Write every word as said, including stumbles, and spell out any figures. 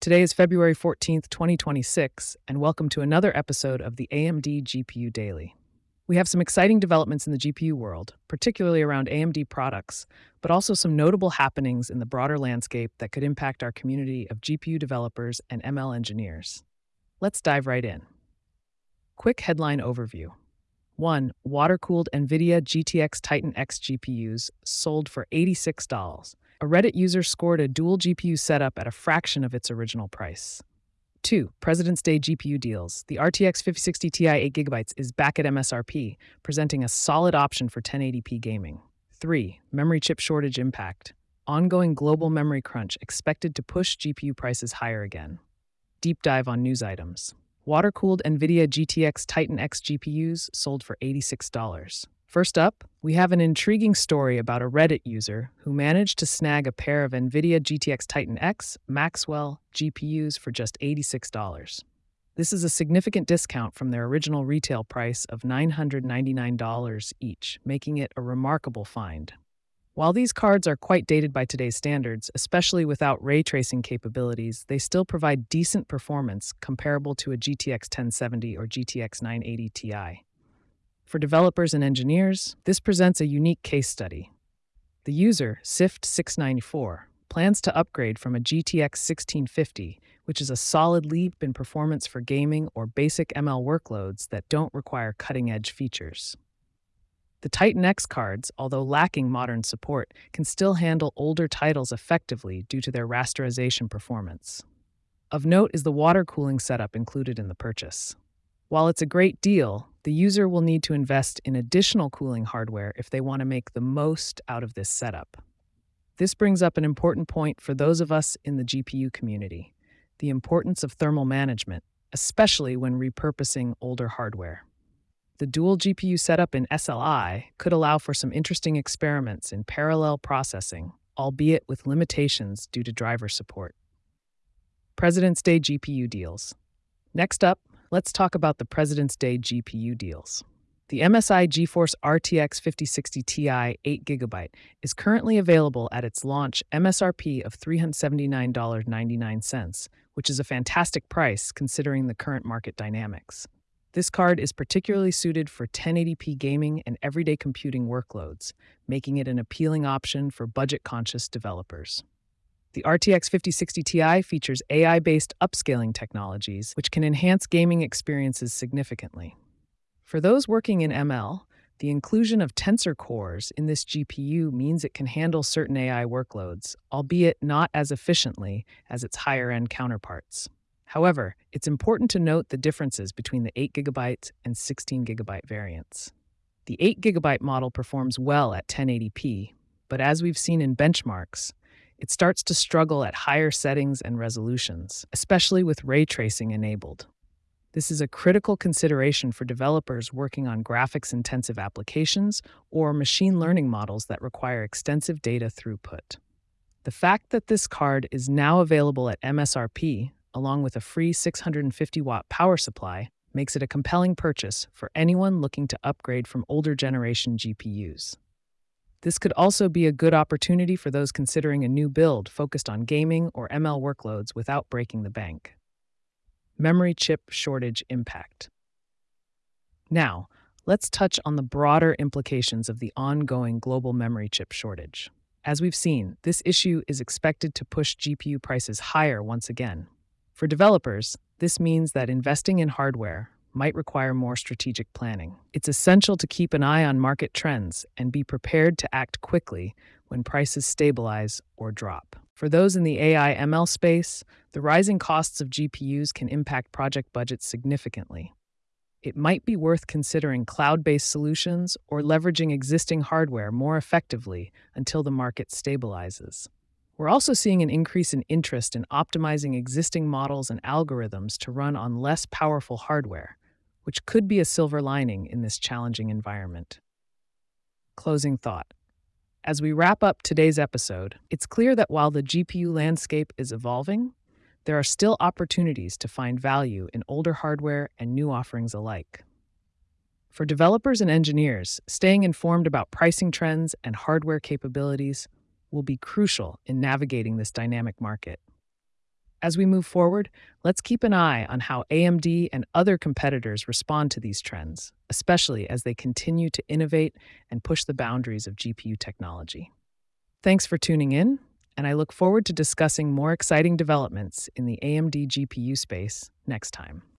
Today is February fourteenth, twenty twenty-six, and welcome to another episode of the A M D G P U Daily. We have some exciting developments in the G P U world, particularly around A M D products, but also some notable happenings in the broader landscape that could impact our community of G P U developers and M L engineers. Let's dive right in. Quick headline overview. one. Water-cooled NVIDIA G T X Titan X G P Us sold for eighty-six dollars. A Reddit user scored a dual G P U setup at a fraction of its original price. two. President's Day G P U deals. The R T X fifty sixty Ti eight gigabyte is back at M S R P, presenting a solid option for ten eighty p gaming. three. Memory chip shortage impact. Ongoing global memory crunch expected to push G P U prices higher again. Deep dive on news items. Water-cooled NVIDIA G T X Titan X G P Us sold for eighty-six dollars. First up, we have an intriguing story about a Reddit user who managed to snag a pair of NVIDIA G T X Titan X Maxwell G P Us for just eighty-six dollars. This is a significant discount from their original retail price of nine hundred ninety-nine dollars each, making it a remarkable find. While these cards are quite dated by today's standards, especially without ray tracing capabilities, they still provide decent performance comparable to a G T X ten seventy or G T X nine eighty Ti. For developers and engineers, this presents a unique case study. The user, Sift six ninety-four, plans to upgrade from a G T X sixteen fifty, which is a solid leap in performance for gaming or basic M L workloads that don't require cutting-edge features. The Titan X cards, although lacking modern support, can still handle older titles effectively due to their rasterization performance. Of note is the water cooling setup included in the purchase. While it's a great deal, the user will need to invest in additional cooling hardware if they want to make the most out of this setup. This brings up an important point for those of us in the G P U community: the importance of thermal management, especially when repurposing older hardware. The dual G P U setup in S L I could allow for some interesting experiments in parallel processing, albeit with limitations due to driver support. President's Day G P U deals. Next up, let's talk about the President's Day G P U deals. The M S I GeForce R T X fifty sixty Ti eight gigabyte is currently available at its launch M S R P of three hundred seventy-nine dollars and ninety-nine cents, which is a fantastic price considering the current market dynamics. This card is particularly suited for ten eighty p gaming and everyday computing workloads, making it an appealing option for budget-conscious developers. The R T X fifty sixty Ti features A I-based upscaling technologies, which can enhance gaming experiences significantly. For those working in M L, the inclusion of tensor cores in this G P U means it can handle certain A I workloads, albeit not as efficiently as its higher-end counterparts. However, it's important to note the differences between the eight gigabyte and sixteen gigabyte variants. The eight gigabyte model performs well at ten eighty p, but as we've seen in benchmarks, it starts to struggle at higher settings and resolutions, especially with ray tracing enabled. This is a critical consideration for developers working on graphics-intensive applications or machine learning models that require extensive data throughput. The fact that this card is now available at M S R P, along with a free six hundred fifty watt power supply, makes it a compelling purchase for anyone looking to upgrade from older generation G P Us. This could also be a good opportunity for those considering a new build focused on gaming or M L workloads without breaking the bank. Memory chip shortage impact. Now, let's touch on the broader implications of the ongoing global memory chip shortage. As we've seen, this issue is expected to push G P U prices higher once again. For developers, this means that investing in hardware might require more strategic planning. It's essential to keep an eye on market trends and be prepared to act quickly when prices stabilize or drop. For those in the A I M L space, the rising costs of G P Us can impact project budgets significantly. It might be worth considering cloud-based solutions or leveraging existing hardware more effectively until the market stabilizes. We're also seeing an increase in interest in optimizing existing models and algorithms to run on less powerful hardware, which could be a silver lining in this challenging environment. Closing thought. As we wrap up today's episode, it's clear that while the G P U landscape is evolving, there are still opportunities to find value in older hardware and new offerings alike. For developers and engineers, staying informed about pricing trends and hardware capabilities will be crucial in navigating this dynamic market. As we move forward, let's keep an eye on how A M D and other competitors respond to these trends, especially as they continue to innovate and push the boundaries of G P U technology. Thanks for tuning in, and I look forward to discussing more exciting developments in the A M D G P U space next time.